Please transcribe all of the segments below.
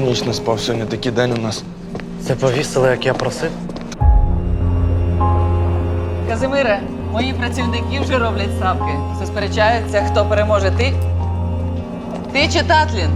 ніч не спав, сьогодні такий день у нас. Це повісили, як я просив? Казимире, мої працівники вже роблять ставки. Все сперечаються, хто переможе, ти? Ти чи Татлін?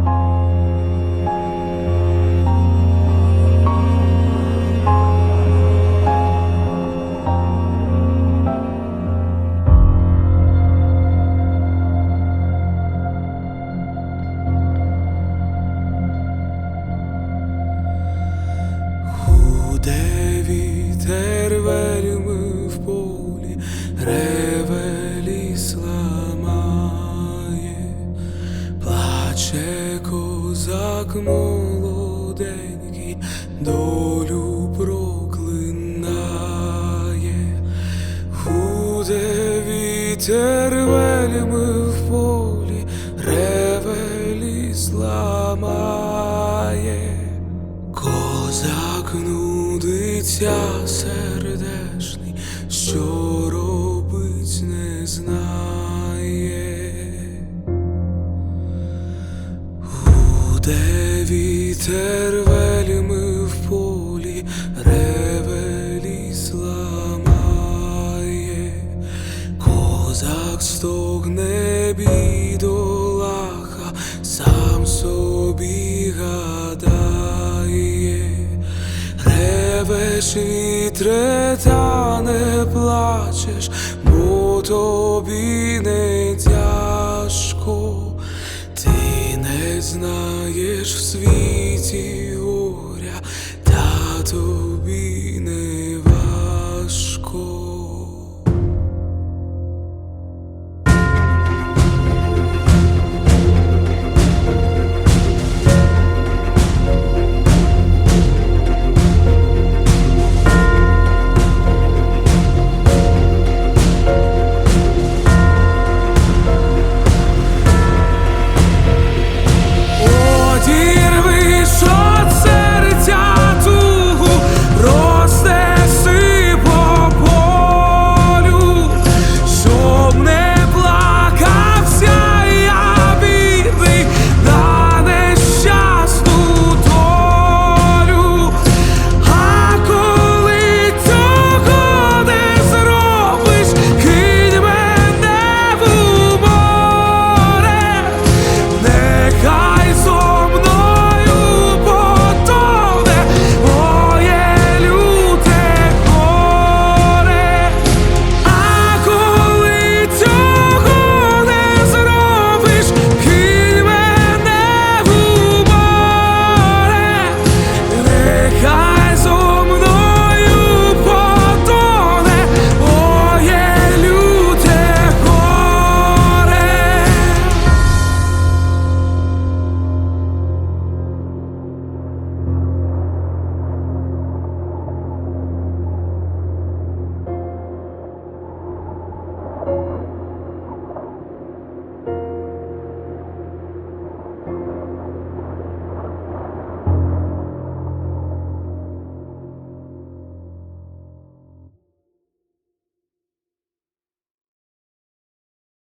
Гуде вітер вельми в полі, реве ліс ламає, плаче козак молоденький, долю проклинає. Гуде вітер вельми в полі, реве ліс ламає. Козак нудиться сердешний, що робить не знає. Гуде вітер вельми в полі, реве ліс ламає. Козак стогне бідолаха, сам собі гадає. Ревеш, вітре, та не плачеш, бо тобі не тяжко. Ти не знаєш в світі